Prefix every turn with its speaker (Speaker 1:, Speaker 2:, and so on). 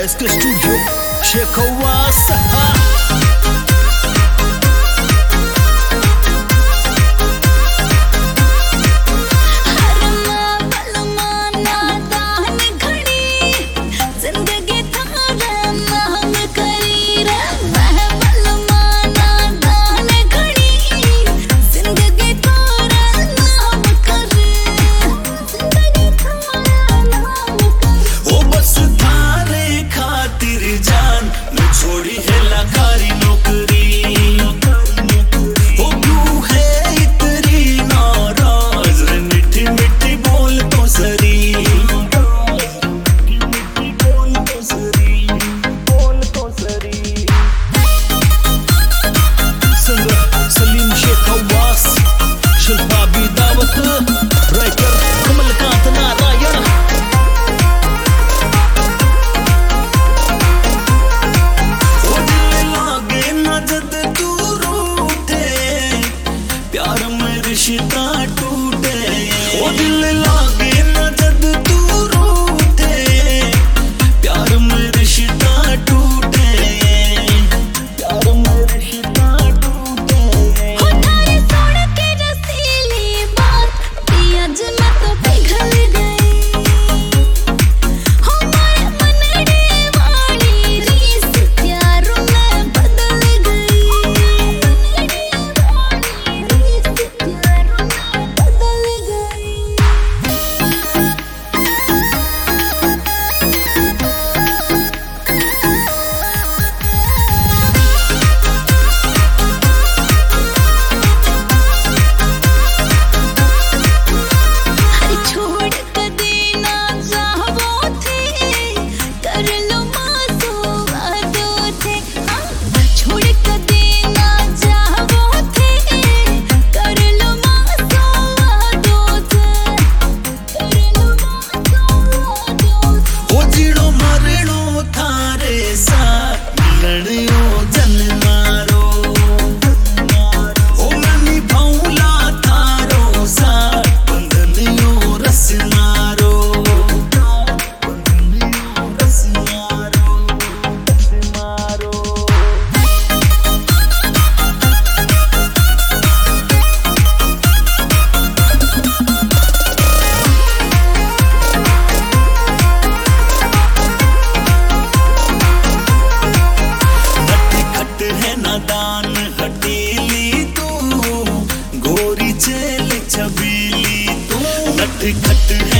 Speaker 1: SK Studio Shekhawasa.
Speaker 2: छोड़ी है लकारी नौकरी हो क्यों है इतनी नाराज रे मिठी मिठी बोल तो सरी मिठी बोल तो सरी बोल तो सरी
Speaker 1: सलीम शेखवास शिल्पा भी दावत राइटर कमलकांत नारायण
Speaker 2: रिश्ता टूटे ओ दिल लागे न जद तू रूठे प्यार में रिश्ता टूटे प्यार में रिश्ता टूटे
Speaker 3: हो तारे सुन के रसीली बात आज मैं तो पिघल गई हो मारे मनड़े वाली रीस प्यार में बदल गई मनड़े वाली रीस
Speaker 2: दान हटीली तू गोरी चेल छबीली तू नट खट